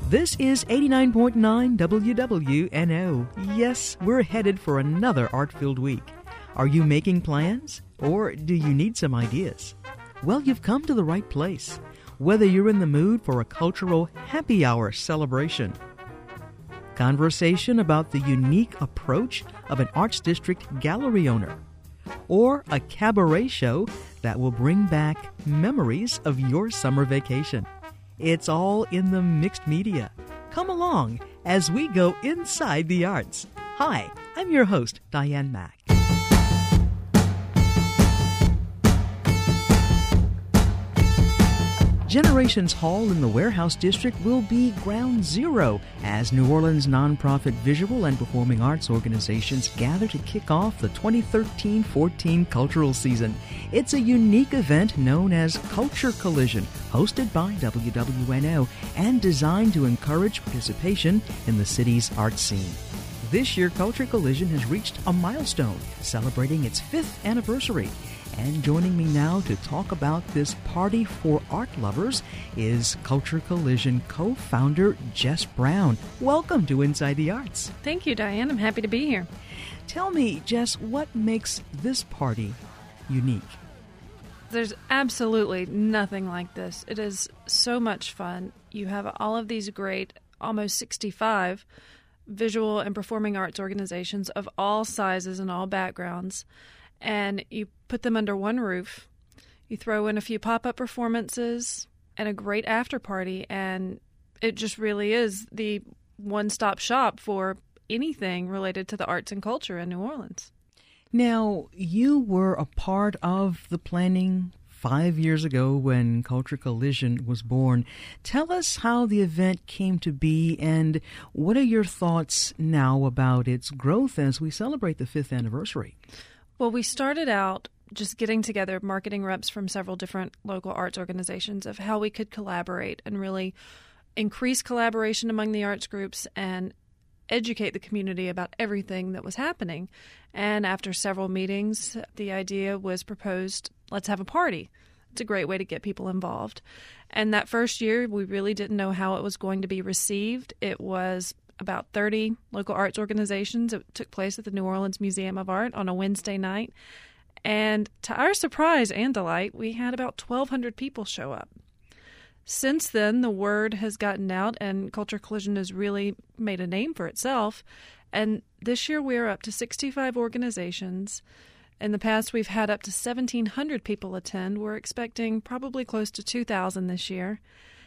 This is 89.9 WWNO. Yes, we're headed for another art-filled week. Are you making plans, or do you need some ideas? Well, you've come to the right place, whether you're in the mood for a cultural happy hour celebration, conversation about the unique approach of an Arts District gallery owner, or a cabaret show that will bring back memories of your summer vacation. It's all in the mixed media. Come along as we go inside the arts. Hi, I'm your host, Diane Mack. Generations Hall in the Warehouse District will be ground zero as New Orleans nonprofit visual and performing arts organizations gather to kick off the 2013-14 cultural season. It's a unique event known as Culture Collision, hosted by WWNO and designed to encourage participation in the city's art scene. This year, Culture Collision has reached a milestone, celebrating its 5th anniversary. And joining me now to talk about this party for art lovers is Culture Collision co-founder Jess Brown. Welcome to Inside the Arts. Thank you, Diane. I'm happy to be here. Tell me, Jess, what makes this party unique? There's absolutely nothing like this. It is so much fun. You have all of these great, almost 65 visual and performing arts organizations of all sizes and all backgrounds, and you put them under one roof. You throw in a few pop-up performances and a great after party, and it just really is the one-stop shop for anything related to the arts and culture in New Orleans. Now, you were a part of the planning 5 years ago when Culture Collision was born. Tell us how the event came to be, and what are your thoughts now about its growth as we celebrate the 5th anniversary? Well, we started out just getting together marketing reps from several different local arts organizations of how we could collaborate and really increase collaboration among the arts groups and educate the community about everything that was happening. And after several meetings, the idea was proposed, let's have a party. It's a great way to get people involved. And that first year, we really didn't know how it was going to be received. It was about 30 local arts organizations. It took place at the New Orleans Museum of Art on a Wednesday night. And to our surprise and delight, we had about 1,200 people show up. Since then, the word has gotten out and Culture Collision has really made a name for itself. And this year we're up to 65 organizations. In the past, we've had up to 1,700 people attend. We're expecting probably close to 2,000 this year.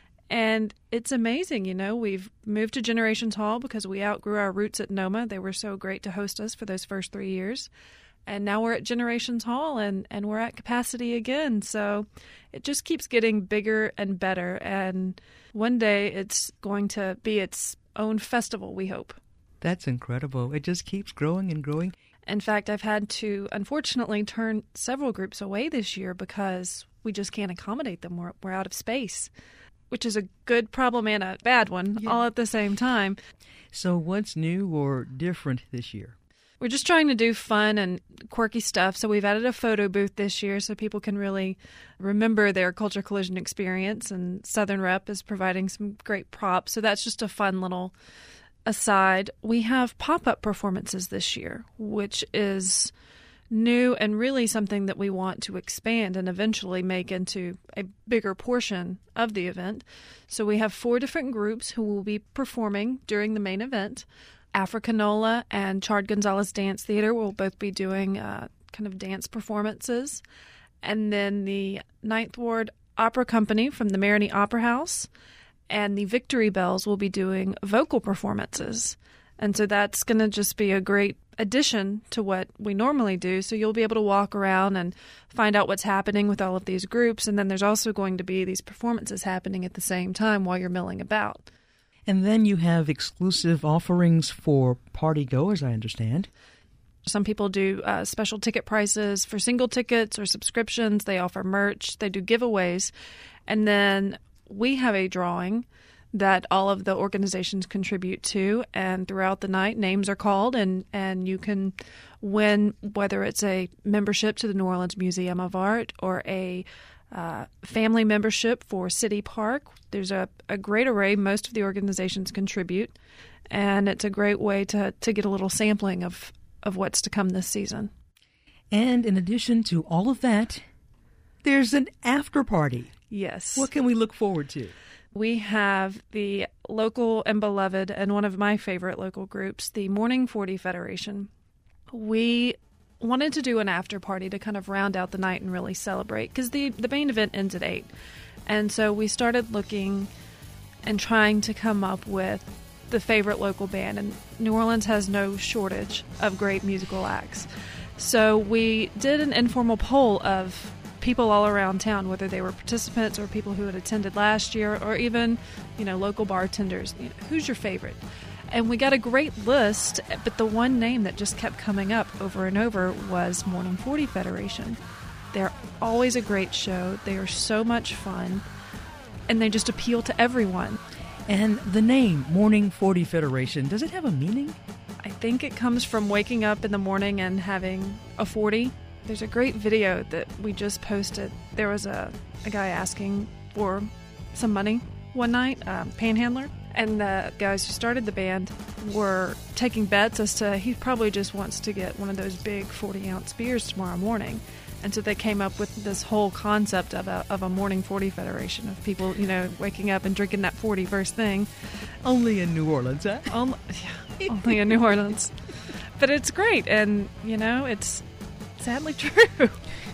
And it's amazing, you know, we've moved to Generations Hall because we outgrew our roots at NOMA. They were so great to host us for those first 3 years. And now we're at Generations Hall and we're at capacity again. So it just keeps getting bigger and better. And one day it's going to be its own festival, we hope. That's incredible. It just keeps growing and growing. In fact, I've had to, unfortunately, turn several groups away this year because we just can't accommodate them. We're out of space, which is a good problem and a bad one, all at the same time. So what's new or different this year? We're just trying to do fun and quirky stuff. So we've added a photo booth this year so people can really remember their Culture Collision experience. And Southern Rep is providing some great props. So that's just a fun little aside. We have pop-up performances this year, which is new and really something that we want to expand and eventually make into a bigger portion of the event. So we have 4 different groups who will be performing during the main event. Africanola and Chard Gonzalez Dance Theater will both be doing kind of dance performances. And then the Ninth Ward Opera Company from the Marigny Opera House and the Victory Bells will be doing vocal performances. And so that's going to just be a great addition to what we normally do. So you'll be able to walk around and find out what's happening with all of these groups. And then there's also going to be these performances happening at the same time while you're milling about. And then you have exclusive offerings for party goers, I understand. Some people do special ticket prices for single tickets or subscriptions. They offer merch. They do giveaways. And then we have a drawing that all of the organizations contribute to, and throughout the night, names are called, and you can win, whether it's a membership to the New Orleans Museum of Art or a family membership for City Park. There's a great array. Most of the organizations contribute, and it's a great way to get a little sampling of what's to come this season. And in addition to all of that, there's an after party. Yes. What can we look forward to? We have the local and beloved and one of my favorite local groups, the Morning 40 Federation. We wanted to do an after party to kind of round out the night and really celebrate, because the main event ends at 8. And so we started looking and trying to come up with the favorite local band. And New Orleans has no shortage of great musical acts. So we did an informal poll of people all around town, whether they were participants or people who had attended last year, or even, local bartenders. Who's your favorite? And we got a great list, but the one name that just kept coming up over and over was Morning 40 Federation. They're always a great show. They are so much fun, and they just appeal to everyone. And the name, Morning 40 Federation, does it have a meaning? I think it comes from waking up in the morning and having a 40. There's a great video that we just posted. There was a guy asking for some money one night, panhandler, and the guys who started the band were taking bets as to he probably just wants to get one of those big 40-ounce beers tomorrow morning. And so they came up with this whole concept of a Morning 40 Federation, of people, waking up and drinking that 40 first thing. Only in New Orleans, huh? Only in New Orleans. But it's great, and, it's sadly true.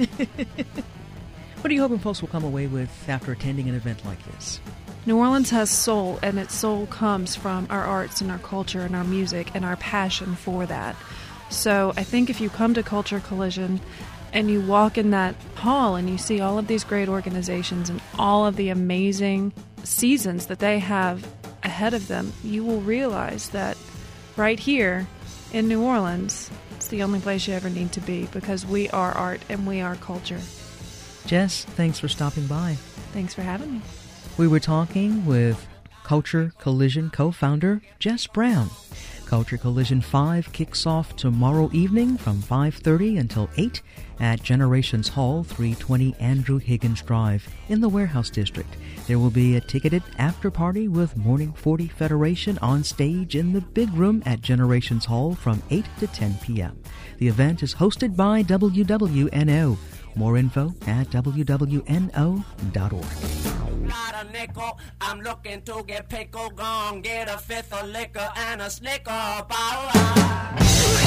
What are you hoping folks will come away with after attending an event like this? New Orleans has soul, and its soul comes from our arts and our culture and our music and our passion for that. So I think if you come to Culture Collision and you walk in that hall and you see all of these great organizations and all of the amazing seasons that they have ahead of them, you will realize that right here in New Orleans, it's the only place you ever need to be, because we are art and we are culture. Jess, thanks for stopping by. Thanks for having me. We were talking with Culture Collision co-founder Jess Brown. Culture Collision 5 kicks off tomorrow evening from 5:30 until 8 at Generations Hall, 320 Andrew Higgins Drive in the Warehouse District. There will be a ticketed after-party with Morning 40 Federation on stage in the big room at Generations Hall from 8 to 10 p.m. The event is hosted by WWNO. More info at wwno.org. Not a nickel, I'm looking to get pickle, gone, get a fifth of liquor and a Snicker bar.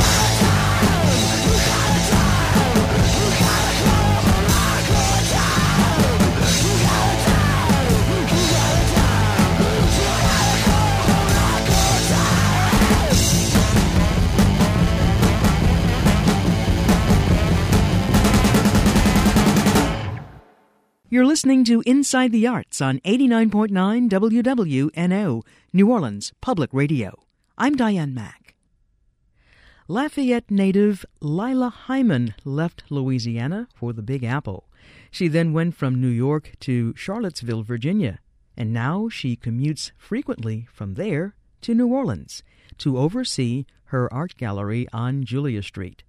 You're listening to Inside the Arts on 89.9 WWNO, New Orleans Public Radio. I'm Diane Mack. Lafayette native Lila Hyman left Louisiana for the Big Apple. She then went from New York to Charlottesville, Virginia, and now she commutes frequently from there to New Orleans to oversee her art gallery on Julia Street.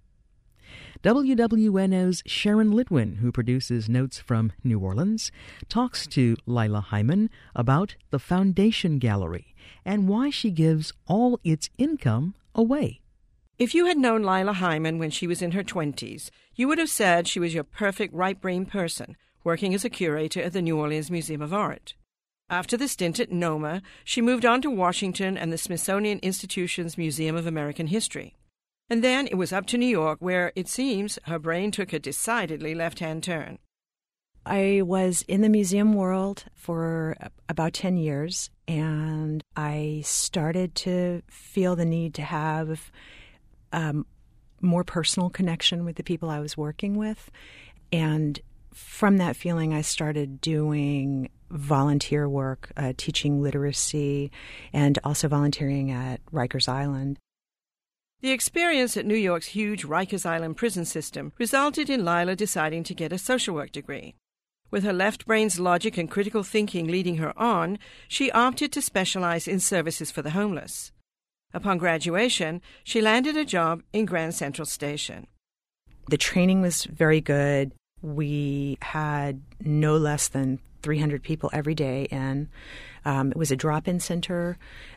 WWNO's Sharon Litwin, who produces Notes from New Orleans, talks to Lila Hyman about the Foundation Gallery and why she gives all its income away. If you had known Lila Hyman when she was in her 20s, you would have said she was your perfect right-brain person, working as a curator at the New Orleans Museum of Art. After the stint at NOMA, she moved on to Washington and the Smithsonian Institution's Museum of American History. And then it was up to New York, where, it seems, her brain took a decidedly left-hand turn. I was in the museum world for about 10 years, and I started to feel the need to have more personal connection with the people I was working with. And from that feeling, I started doing volunteer work, teaching literacy, and also volunteering at Rikers Island. The experience at New York's huge Rikers Island prison system resulted in Lila deciding to get a social work degree. With her left brain's logic and critical thinking leading her on, she opted to specialize in services for the homeless. Upon graduation, she landed a job in Grand Central Station. The training was very good. We had no less than 300 people every day in. It was a drop-in center.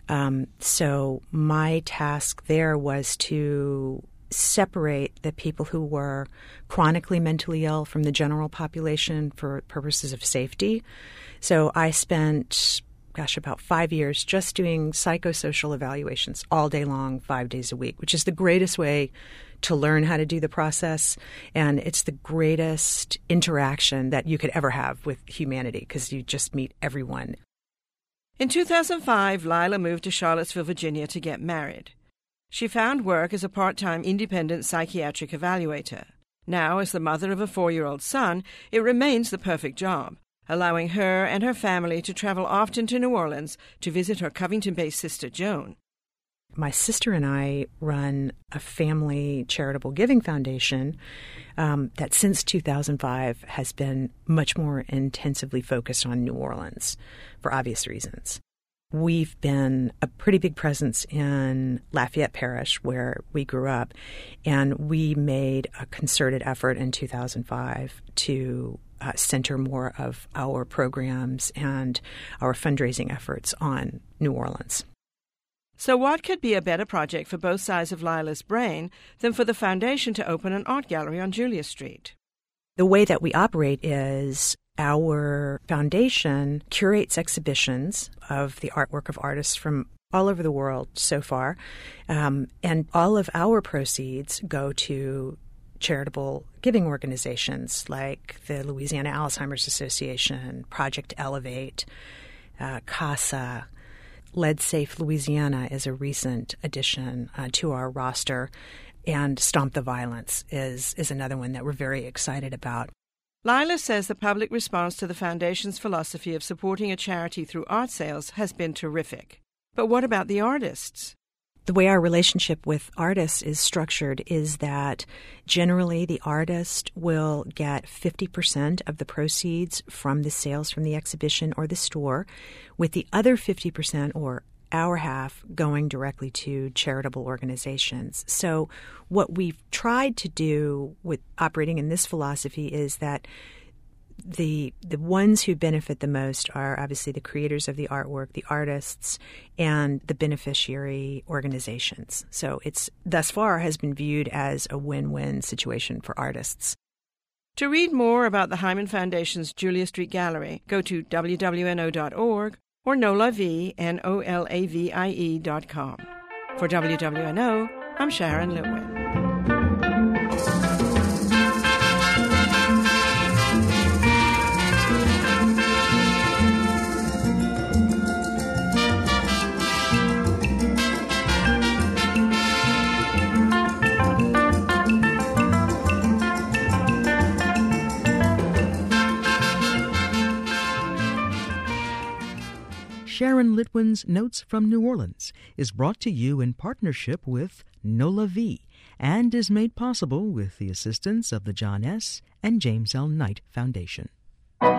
So my task there was to separate the people who were chronically mentally ill from the general population for purposes of safety. So I spent, about 5 years just doing psychosocial evaluations all day long, 5 days a week, which is the greatest way to learn how to do the process. And it's the greatest interaction that you could ever have with humanity because you just meet everyone. In 2005, Lila moved to Charlottesville, Virginia to get married. She found work as a part-time independent psychiatric evaluator. Now, as the mother of a 4-year-old son, it remains the perfect job, allowing her and her family to travel often to New Orleans to visit her Covington-based sister, Joan. My sister and I run a family charitable giving foundation that since 2005 has been much more intensively focused on New Orleans for obvious reasons. We've been a pretty big presence in Lafayette Parish, where we grew up, and we made a concerted effort in 2005 to center more of our programs and our fundraising efforts on New Orleans. So what could be a better project for both sides of Lila's brain than for the foundation to open an art gallery on Julia Street? The way that we operate is our foundation curates exhibitions of the artwork of artists from all over the world so far, and all of our proceeds go to charitable giving organizations like the Louisiana Alzheimer's Association, Project Elevate, CASA. Lead Safe Louisiana is a recent addition to our roster, and Stomp the Violence is another one that we're very excited about. Lila says the public response to the Foundation's philosophy of supporting a charity through art sales has been terrific. But what about the artists? The way our relationship with artists is structured is that generally the artist will get 50% of the proceeds from the sales from the exhibition or the store, with the other 50% or our half going directly to charitable organizations. So what we've tried to do with operating in this philosophy is that the ones who benefit the most are obviously the creators of the artwork, the artists, and the beneficiary organizations. So it's thus far has been viewed as a win-win situation for artists. To read more about the Hyman Foundation's Julia Street Gallery, go to wwno.org or nolavi.com. For WWNO, I'm Sharon Litwin. Sharon Litwin's Notes from New Orleans is brought to you in partnership with NOLA V and is made possible with the assistance of the John S. and James L. Knight Foundation. Let's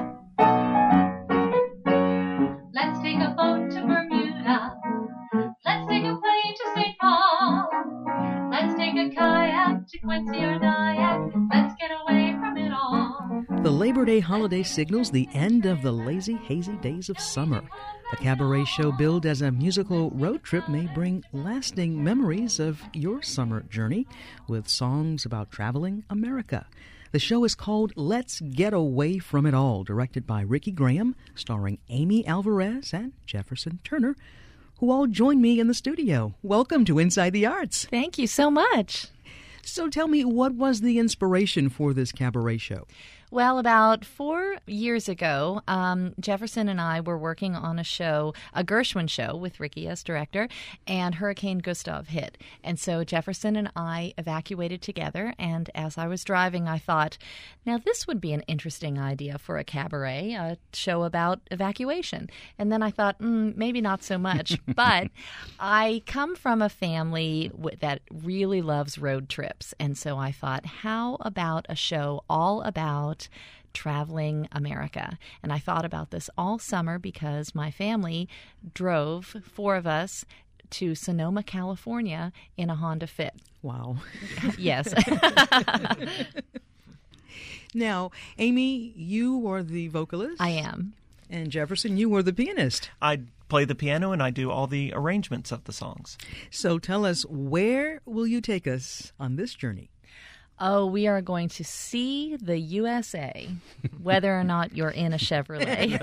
take a boat to Bermuda. Let's take a plane to St. Paul. Let's take a kayak to Quincy or Nyack. Let's get away from it all. The Labor Day holiday signals the end of the lazy, hazy days of summer. A cabaret show billed as a musical road trip may bring lasting memories of your summer journey with songs about traveling America. The show is called Let's Get Away From It All, directed by Ricky Graham, starring Amy Alvarez and Jefferson Turner, who all join me in the studio. Welcome to Inside the Arts. Thank you so much. So tell me, what was the inspiration for this cabaret show? Well, about 4 years ago, Jefferson and I were working on a show, a Gershwin show with Ricky as director, and Hurricane Gustav hit. And so Jefferson and I evacuated together, and as I was driving, I thought, now this would be an interesting idea for a cabaret, a show about evacuation. And then I thought, maybe not so much. But I come from a family that really loves road trips, and so I thought, how about a show all about traveling America? And I thought about this all summer because my family drove, 4 of us, to Sonoma, California in a Honda Fit. Wow. Yes. Now, Amy, you are the vocalist. I am. And Jefferson, you are the pianist. I play the piano and I do all the arrangements of the songs. So tell us, where will you take us on this journey? Oh, we are going to see the USA, whether or not you're in a Chevrolet.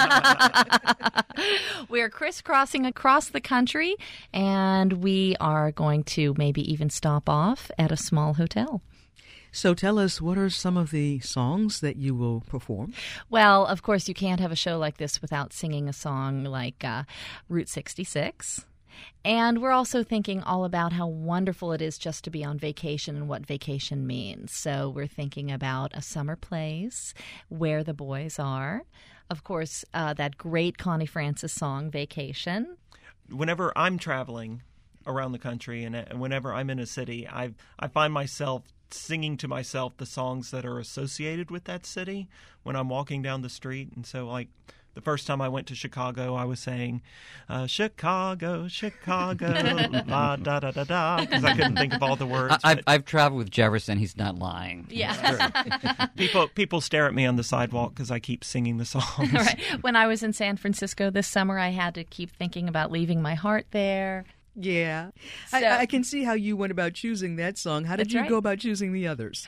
We're crisscrossing across the country, and we are going to maybe even stop off at a small hotel. So tell us, what are some of the songs that you will perform? Well, of course, you can't have a show like this without singing a song like Route 66. And we're also thinking all about how wonderful it is just to be on vacation and what vacation means. So we're thinking about a summer place, Where the Boys Are. Of course, that great Connie Francis song, Vacation. Whenever I'm traveling around the country and whenever I'm in a city, I find myself singing to myself the songs that are associated with that city when I'm walking down the street. And so, like, the first time I went to Chicago, I was saying, Chicago, Chicago, la da da da da, because I couldn't think of all the words. I've traveled with Jefferson. He's not lying. Yeah. People stare at me on the sidewalk because I keep singing the songs. Right. When I was in San Francisco this summer, I had to keep thinking about leaving my heart there. Yeah. So, I can see how you went about choosing that song. How did That's you right. go about choosing the others?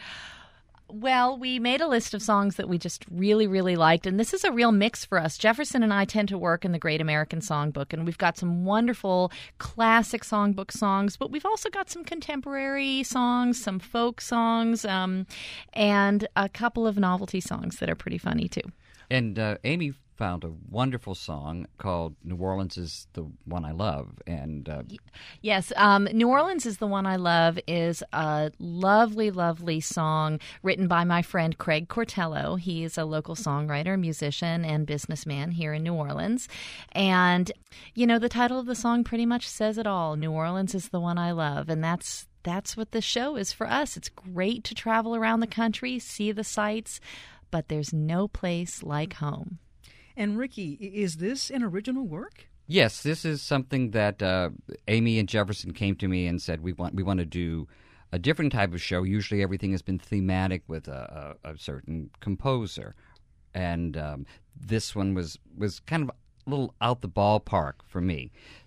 Well, we made a list of songs that we just really, really liked, and this is a real mix for us. Jefferson and I tend to work in the Great American Songbook, and we've got some wonderful classic songbook songs, but we've also got some contemporary songs, some folk songs, and a couple of novelty songs that are pretty funny, too. And Amy found a wonderful song called New Orleans is the One I Love. And Yes, New Orleans is the One I Love is a lovely, lovely song written by my friend Craig Cortello. He is a local songwriter, musician, and businessman here in New Orleans. And, you know, the title of the song pretty much says it all. New Orleans is the One I Love. And that's what this show is for us. It's great to travel around the country, see the sights, but there's no place like home. And Ricky, is this an original work? yes, this is something that Amy and Jefferson came to me and said, we want to do a different type of show. Usually everything has been thematic with a certain composer. And this one was kind of a little out the ballpark for me.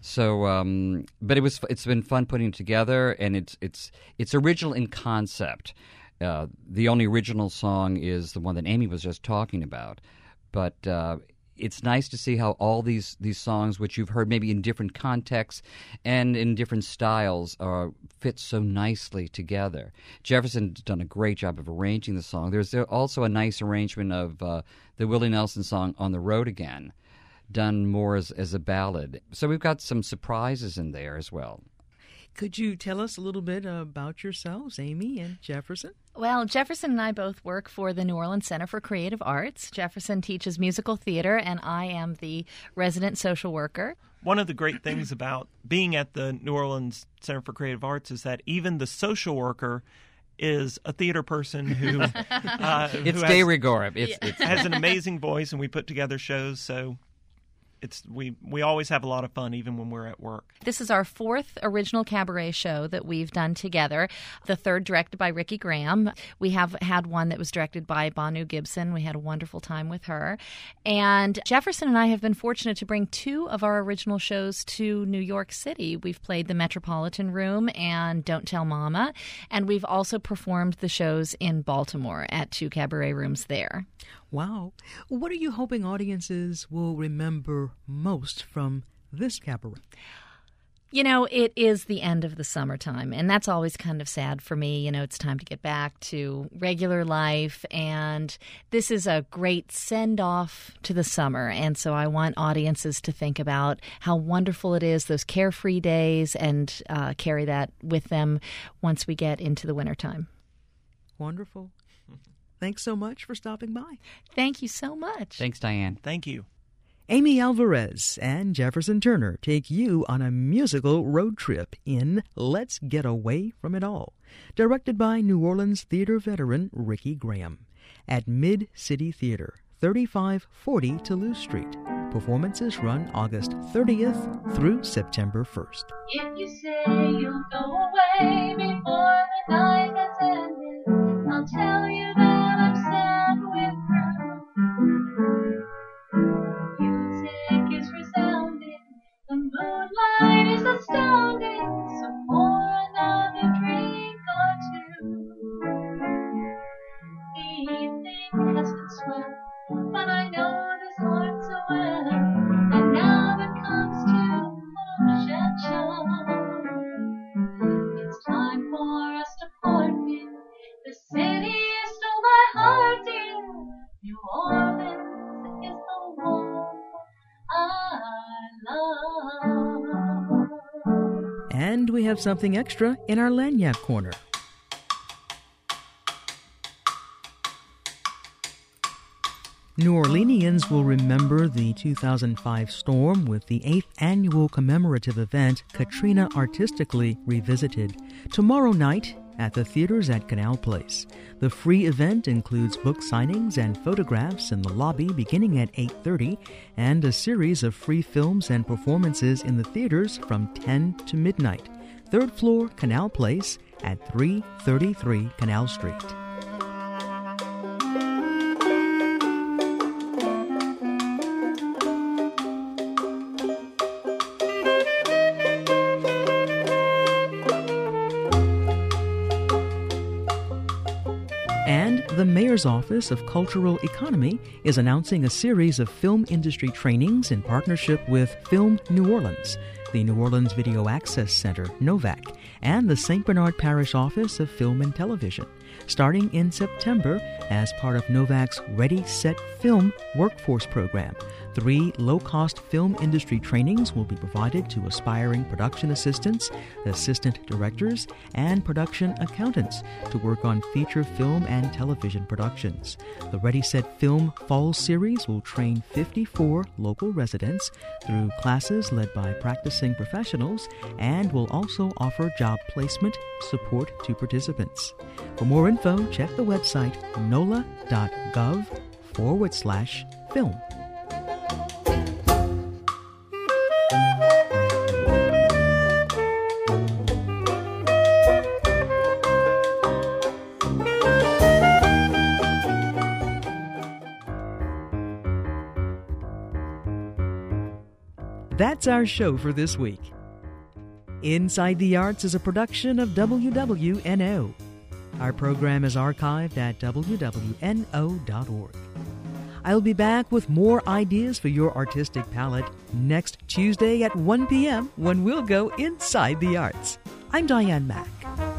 So, but it's been fun putting it together, and it's original in concept. The only original song is the one that Amy was just talking about, but it's nice to see how all these songs, which you've heard maybe in different contexts and in different styles, fit so nicely together. Jefferson's done a great job of arranging the song. There's also a nice arrangement of the Willie Nelson song On the Road Again, done more as a ballad. So we've got some surprises in there as well. Could you tell us a little bit about yourselves, Amy and Jefferson? Well, Jefferson and I both work for the New Orleans Center for Creative Arts. Jefferson teaches musical theater, and I am the resident social worker. One of the great things about being at the New Orleans Center for Creative Arts is that even the social worker is a theater person who It's de rigueur. has an amazing voice, and we put together shows, so we always have a lot of fun even when we're at work. This is our fourth original cabaret show that we've done together. The third directed by Ricky Graham. We have had one that was directed by Banu Gibson. We had a wonderful time with her. And Jefferson and I have been fortunate to bring two of our original shows to New York City. We've played the Metropolitan Room and Don't Tell Mama. And we've also performed the shows in Baltimore at two cabaret rooms there. Wow. What are you hoping audiences will remember most from this cabaret? You know, it is the end of the summertime, and that's always kind of sad for me. You know, it's time to get back to regular life, and this is a great send-off to the summer. And so I want audiences to think about how wonderful it is, those carefree days, and carry that with them once we get into the wintertime. Wonderful. Thanks so much for stopping by. Thank you so much. Thanks, Diane. Thank you. Amy Alvarez and Jefferson Turner take you on a musical road trip in Let's Get Away from It All, directed by New Orleans theater veteran Ricky Graham, at Mid-City Theater, 3540 Toulouse Street. Performances run August 30th through September 1st. If you say you'll go away before the night has ended, I'll tell you that I have something extra in our Lagniappe Corner. New Orleanians will remember the 2005 storm with the 8th annual commemorative event Katrina Artistically Revisited, tomorrow night at the theaters at Canal Place. The free event includes book signings and photographs in the lobby beginning at 8:30 and a series of free films and performances in the theaters from 10 to midnight. 3rd floor, Canal Place at 333 Canal Street. And the Mayor's Office of Cultural Economy is announcing a series of film industry trainings in partnership with Film New Orleans, the New Orleans Video Access Center, NOVAC, and the St. Bernard Parish Office of Film and Television, starting in September as part of NOVAC's Ready, Set, Film workforce program. 3 low-cost film industry trainings will be provided to aspiring production assistants, assistant directors, and production accountants to work on feature film and television productions. The Ready, Set, Film Fall Series will train 54 local residents through classes led by practicing professionals and will also offer job placement support to participants. For more info, check the website nola.gov/film. That's our show for this week. Inside the Arts is a production of WWNO. Our program is archived at wwno.org. I'll be back with more ideas for your artistic palette next Tuesday at 1 p.m. when we'll go inside the arts. I'm Diane Mack.